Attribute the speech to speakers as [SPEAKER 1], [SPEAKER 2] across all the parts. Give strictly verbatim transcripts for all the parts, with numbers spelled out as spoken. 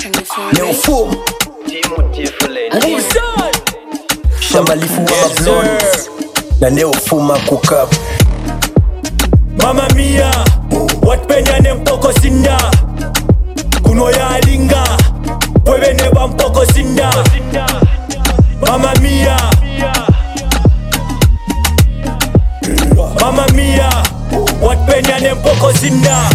[SPEAKER 1] Leo Foom Shamalifu wa mablondes na Leo Foom akukap
[SPEAKER 2] Mama mia, wat penyane mpoko sinda Kuno ya alinga, wewe neba mpoko sinda Mama mia Mama mia, wat penyane mpoko sinda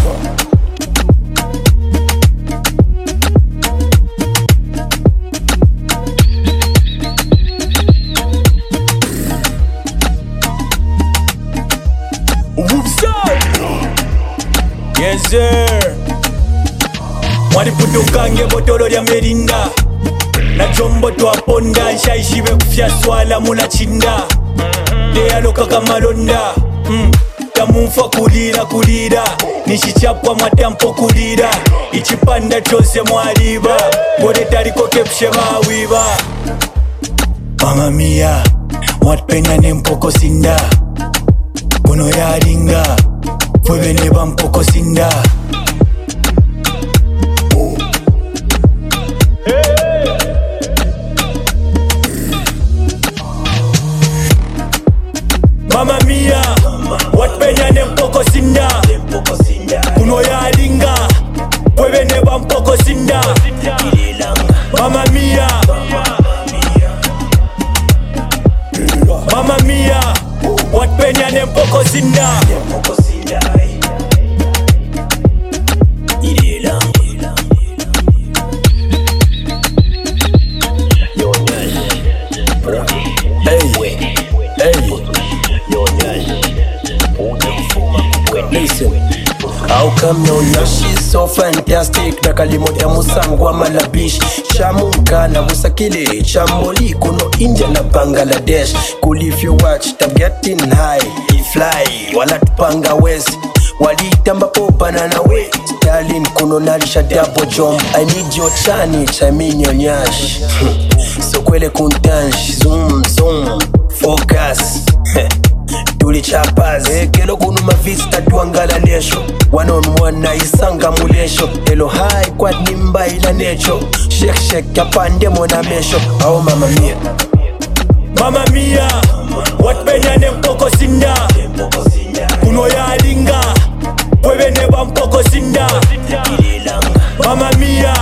[SPEAKER 2] Yes sir. Mwari putukange botolo lya merinda na chombo twaponda nshaishibe kufya swala mula chinda deyaloka kamalonda mm. Tamunfa kulira kulira nishichapwa mwatampo kulira ichipanda chose mwaliba ngode taliko kepshe mawiba Mama mia mwatpenya ne mpoko sinda kuno yaringa Fue neba mpoko sinda Mama mia, wat penyane mpoko sinda Kuno ya linga, fue neba mpoko sinda Mama mia Mama mia, wat penyane mpoko sinda
[SPEAKER 1] Listen, how come no Nash is so fantastic? Nakalimo ya musangwa malabish Shamunka na musakile Chamboli kuno India na Bangladesh Cool if you watch, I'm getting high Fly, wala tupanga west Wali tamba po banana way Darling kuno narisha double jump I need your chani, I mean your nyash So kwele kuntansh Zoom, zoom, focus Tuli chapas Kelo kunu mavista tuangala nesho One on one na isanga mulesho Hello high quad nimba ila necho Shake shake ya pande mona mesho Oh mama mia
[SPEAKER 2] Mama mia Wat penyane mpoko sinda Kuno ya linga Wewe neba mpoko sinda Mama mia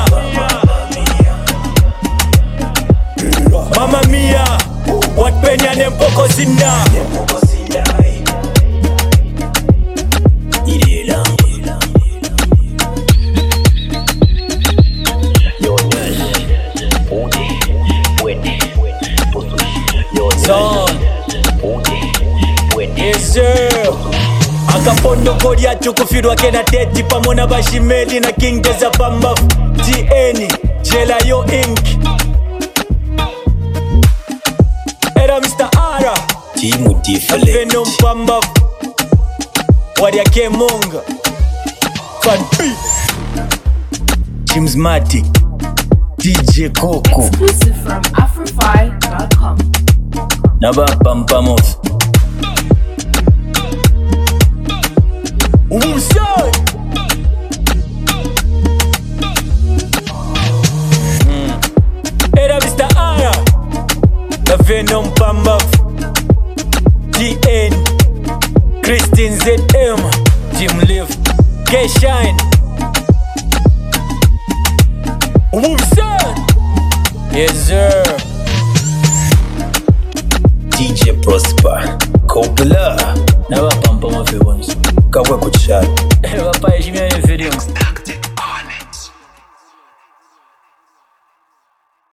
[SPEAKER 2] Mama mia Wat penyane mpoko sinda Yes sir. Akapondo kodi yacu kufirwa kena teti pamona bashimeli na King Deza Pamba T N Jela yo Inc Era Mister Ara
[SPEAKER 1] Timu different
[SPEAKER 2] Venom Pamba Wadia Kemonga Fan P Chimsmatic D J Coco
[SPEAKER 3] Exclusive from Afrofy dot com
[SPEAKER 2] Naba Pampamos Umusai mm. Era Mister Ara The Venom Pamba T N Christine Z M Jim Lift K-Shine Umusai Yes sir
[SPEAKER 1] D J Prosper Coppola
[SPEAKER 2] Naba Pampamos Kawe
[SPEAKER 1] kuchari
[SPEAKER 2] Eba pa eshimia ye video